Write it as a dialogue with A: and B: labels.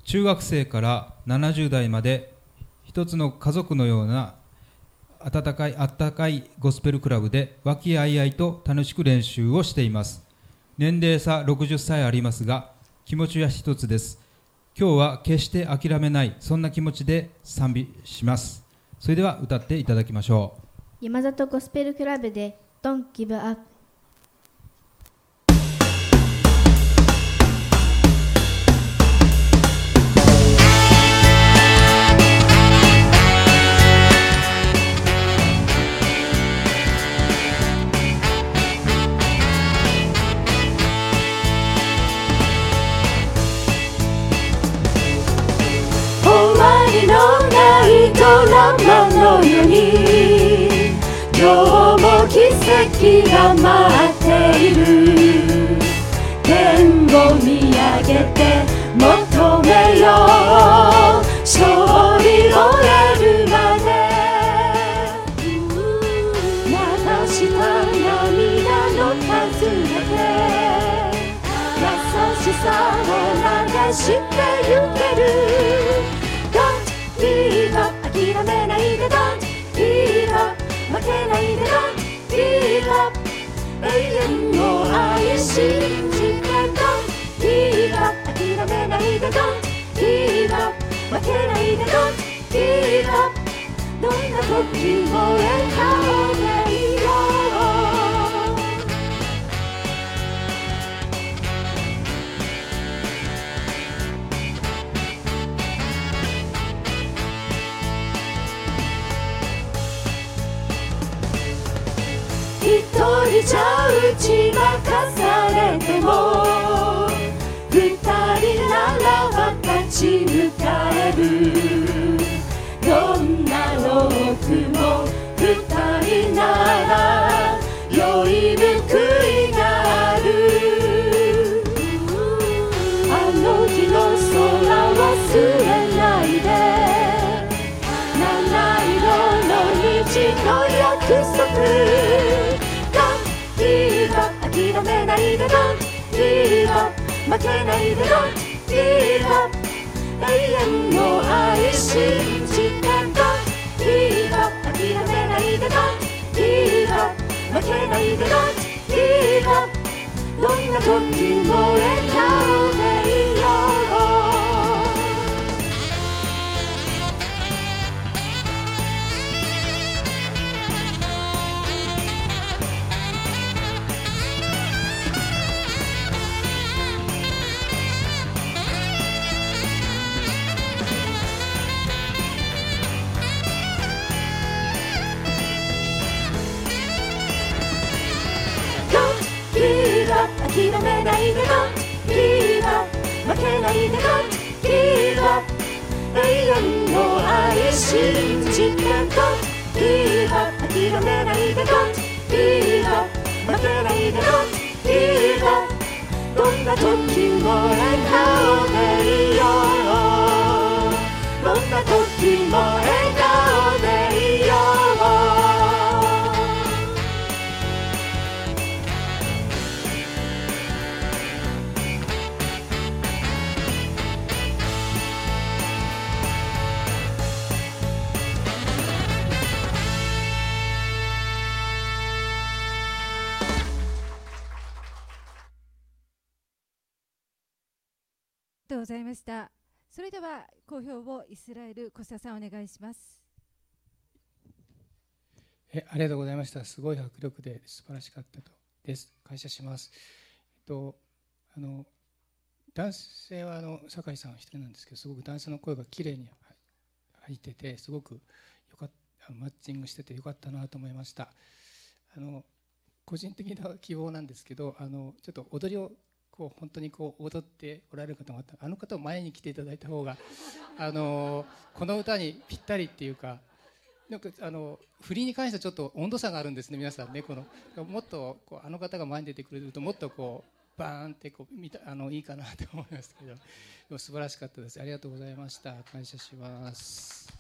A: 中学生から70代まで一つの家族のようなあったかいゴスペルクラブで和気あいあいと楽しく練習をしています。年齢差60歳ありますが気持ちは一つです。今日は決して諦めない、そんな気持ちで賛美します。それでは歌っていただきましょう。
B: 山里ゴスペルクラブで Don't Give Up。
C: のないドラマのように今日も奇跡が待っている。天を見上げて求めよう、勝利を得るまで。流した涙の数だけ優しさを流してゆける。諦めないで Don't give up 負けないで Don't give up 永遠を愛信じて Don't give up 諦めないで Don't give up 負けないで Don't give up どんな時も笑顔でいよう。一人じゃ打ち負かされても二人ならば立ち向かえる。どんな労苦も二人なら良い報いがある。あの日の空忘れないで、七色の虹の約束。諦めないで Don't give up 負けないで Don't give up 永遠を愛信じて Don't give up 諦めないで Don't give up 負けないで Don't give up どんな時も笑顔でいよう。諦めないで Don't give up 負けないで Don't give up 永遠を愛信じて Don't give up 諦めないで Don't give up 負けないで Don't give up どんな時も笑顔でいよう。どんな時も笑顔でいよう。
D: ありがとうございました。それでは講評をイスラエル小佐さんお願いします。
E: ありがとうございました。すごい迫力で素晴らしかったです。感謝します。男性は酒井さん一人なんですけど、すごく男性の声がきれいに入ってて、すごくよかったマッチングしててよかったなと思いました。個人的な希望なんですけど、ちょっと踊りを本当に踊っておられる方もあの方を前に来ていただいた方がこの歌にぴったりっていうか、なんか振りに関してはちょっと温度差があるんですね、皆さんね。もっとあの方が前に出てくれるともっとバーンっていいかなと思いますけど、でも素晴らしかったです。ありがとうございました。感謝します。